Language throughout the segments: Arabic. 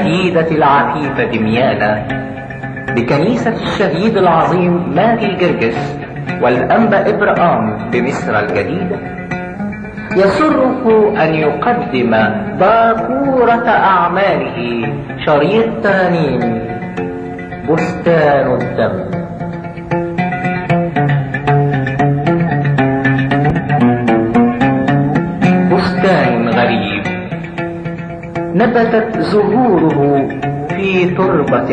الشهيدة العفيفة دميانة، بكنيسة الشهيد العظيم ماري جرجس والأنبا إبراهام بمصر الجديدة، يسره أن يقدم باكورة أعماله شريط ترانيم بستان الدم. بستان غريب نبتت زهوره في تربة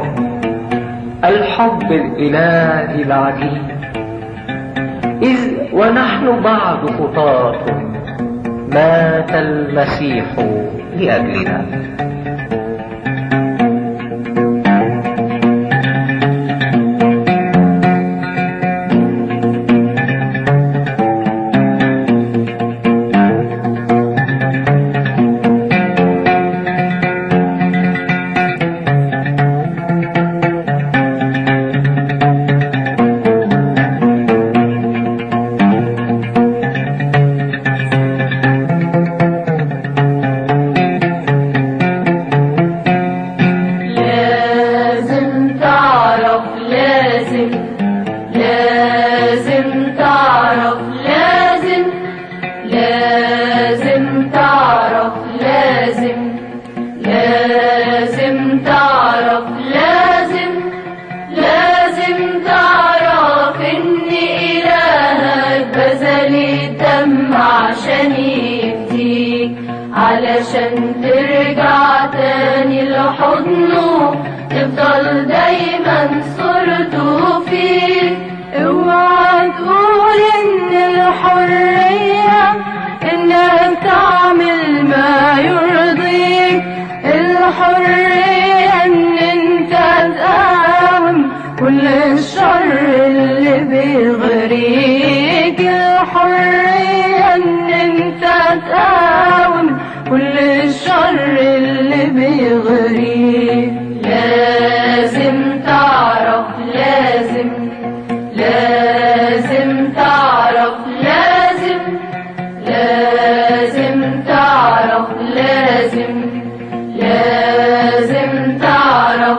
الحب الإلهي العجيب، إذ ونحن بعد خطاة مات المسيح لأجلنا. علشان ترجع تاني لحضنه، تفضل دايما صورته فيك. اوعى تقول ان الحرية انك تعمل ما يرضيك، الحرية ان انت تقاوم كل الشر اللي بيغريك، الحرية ان انت تقاوم كل الشر اللي بيغريك. لازم تعرف، لازم تعرف، لازم تعرف، لازم تعرف،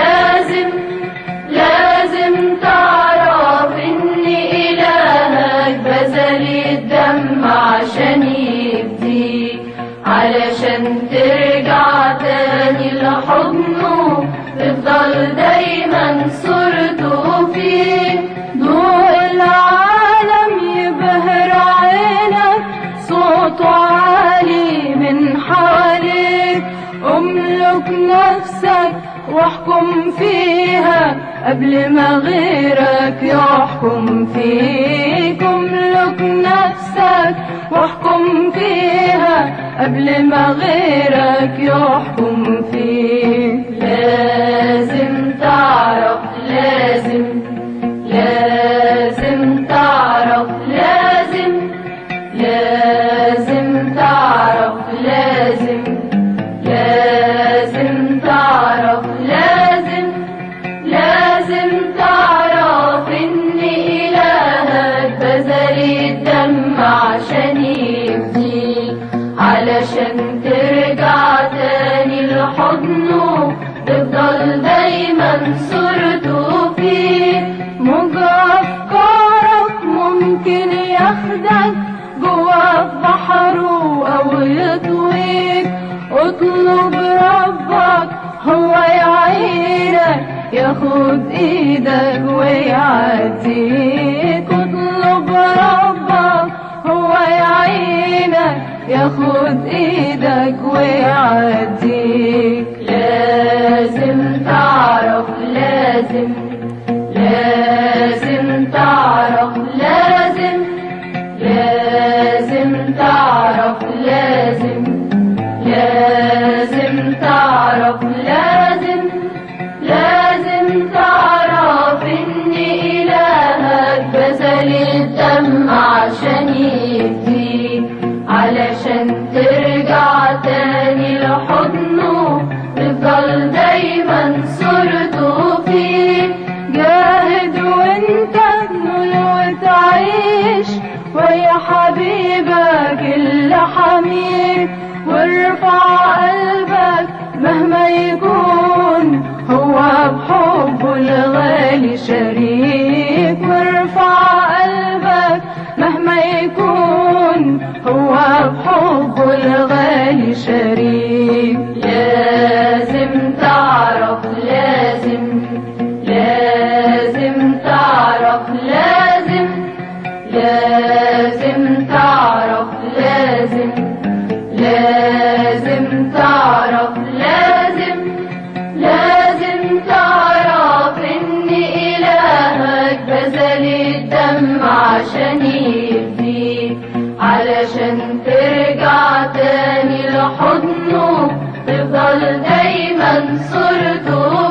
لازم تعرف ان إلهك بذل الدم عشان يفديك، علشان ترجع تاني لحضنه، تفضل دايما صورته فيك. ضوء العالم يبهر عينك، صوته عالي من حواليك، املك نفسك واحكم فيها قبل ما غيرك يحكم فيك، املك نفسك واحكم فيها قبل ما غيرك يحكم فيك. لازم تعرف، لازم تعرف، لازم تعرف، لازم تعرف، لازم تعرف ان إلهك بذل الدم عشان يفديك، علشان ترجع تاني لحضنه، تفضل دايما صورته فيك. موج أفكارك ممكن ياخدك جوا بحره أو يطويك، اطلب ربك هو يعينك، ياخد ايدك ويعديك، اطلب ربك هو يعينك، ياخد ايدك ويعديك. لازم تعرف، لازم تعرف، لازم تعرف، لازم تعرف، لازم تعرف ان إلهك بذل الدم عشان يفديك، علشان ترجع تاني لحضنه، تفضل دايما صورته فيك. جاهد عشان يفديك، علشان ترجع تاني لحضنه، تفضل دايما صورته